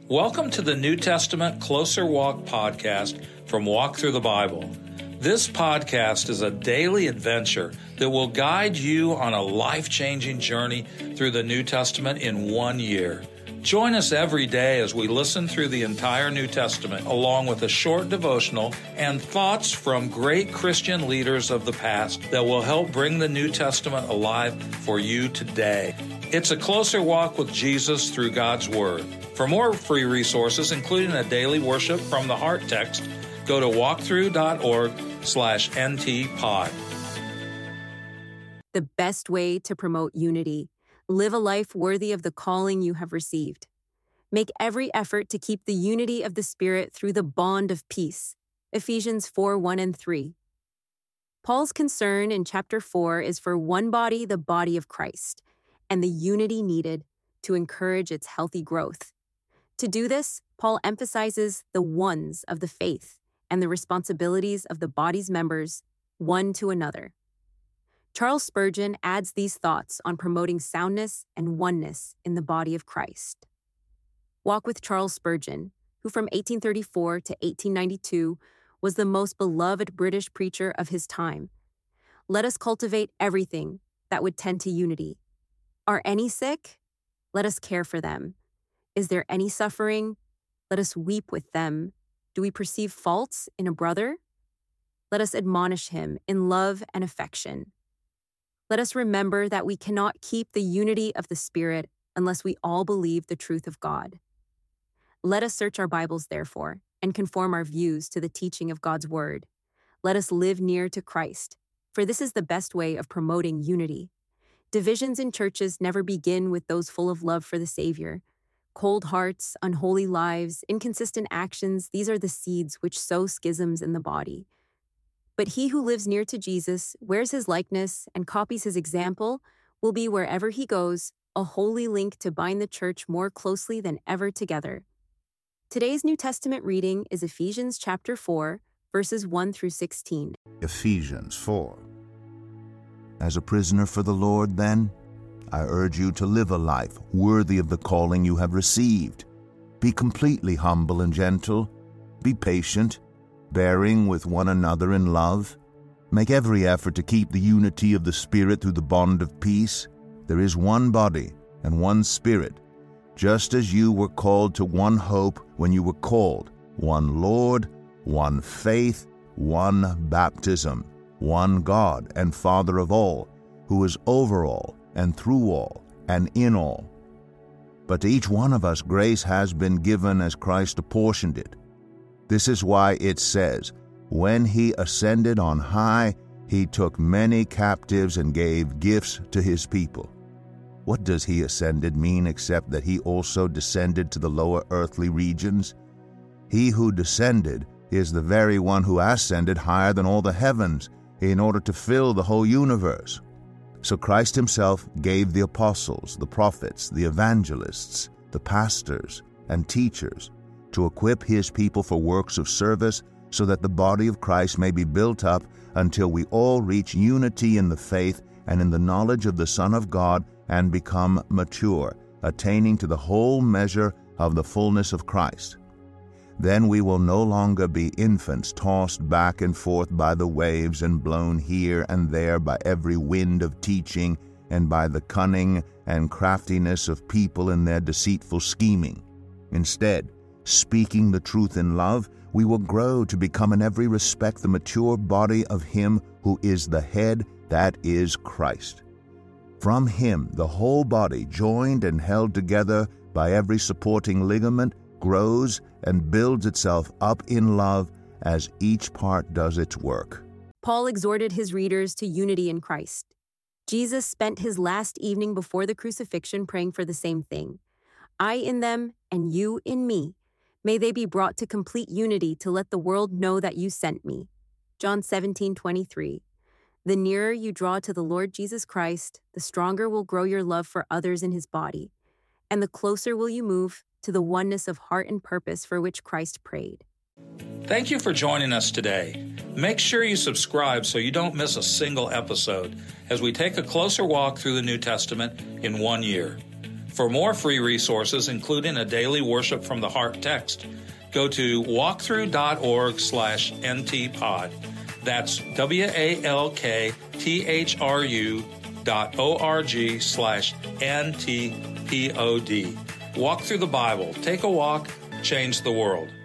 Welcome to the New Testament Closer Walk podcast from Walk Through the Bible. This podcast is a daily adventure that will guide you on a life-changing journey through the New Testament in 1 year. Join us every day as we listen through the entire New Testament, along with a short devotional and thoughts from great Christian leaders of the past that will help bring the New Testament alive for you today. It's a closer walk with Jesus through God's Word. For more free resources, including a daily worship from the Heart text, go to walkthrough.org/ntpod. The best way to promote unity. Live a life worthy of the calling you have received. Make every effort to keep the unity of the Spirit through the bond of peace. Ephesians 4:1-3. Paul's concern in chapter 4 is for one body, the body of Christ, and the unity needed to encourage its healthy growth. To do this, Paul emphasizes the ones of the faith and the responsibilities of the body's members, one to another. Charles Spurgeon adds these thoughts on promoting soundness and oneness in the body of Christ. Walk with Charles Spurgeon, who from 1834 to 1892 was the most beloved British preacher of his time. Let us cultivate everything that would tend to unity. Are any sick? Let us care for them. Is there any suffering? Let us weep with them. Do we perceive faults in a brother? Let us admonish him in love and affection. Let us remember that we cannot keep the unity of the Spirit unless we all believe the truth of God. Let us search our Bibles, therefore, and conform our views to the teaching of God's Word. Let us live near to Christ, for this is the best way of promoting unity. Divisions in churches never begin with those full of love for the Savior. Cold hearts, unholy lives, inconsistent actions, these are the seeds which sow schisms in the body. But he who lives near to Jesus, wears his likeness, and copies his example will be, wherever he goes, a holy link to bind the church more closely than ever together. Today's New Testament reading is Ephesians chapter 4, verses 1-16. Ephesians 4. As a prisoner for the Lord, then, I urge you to live a life worthy of the calling you have received. Be completely humble and gentle. Be patient, bearing with one another in love. Make every effort to keep the unity of the Spirit through the bond of peace. There is one body and one Spirit, just as you were called to one hope when you were called, one Lord, one faith, one baptism, one God and Father of all, who is over all and through all and in all. But to each one of us grace has been given as Christ apportioned it. This is why it says, when he ascended on high, he took many captives and gave gifts to his people. What does he ascended mean except that he also descended to the lower earthly regions? He who descended is the very one who ascended higher than all the heavens in order to fill the whole universe. So Christ himself gave the apostles, the prophets, the evangelists, the pastors, and teachers to equip his people for works of service, so that the body of Christ may be built up until we all reach unity in the faith and in the knowledge of the Son of God and become mature, attaining to the whole measure of the fullness of Christ. Then we will no longer be infants tossed back and forth by the waves and blown here and there by every wind of teaching and by the cunning and craftiness of people in their deceitful scheming. Instead, speaking the truth in love, we will grow to become in every respect the mature body of him who is the head, that is Christ. From him the whole body, joined and held together by every supporting ligament, grows and builds itself up in love as each part does its work. Paul exhorted his readers to unity in Christ. Jesus spent his last evening before the crucifixion praying for the same thing. I in them and you in me. May they be brought to complete unity to let the world know that you sent me. John 17:23. The nearer you draw to the Lord Jesus Christ, the stronger will grow your love for others in his body, and the closer will you move to the oneness of heart and purpose for which Christ prayed. Thank you for joining us today. Make sure you subscribe so you don't miss a single episode as we take a closer walk through the New Testament in 1 year. For more free resources, including a daily Worship from the Heart text, go to walkthrough.org/ntpod. That's walkthrough.org/ntpod. Walk through the Bible. Take a walk, change the world.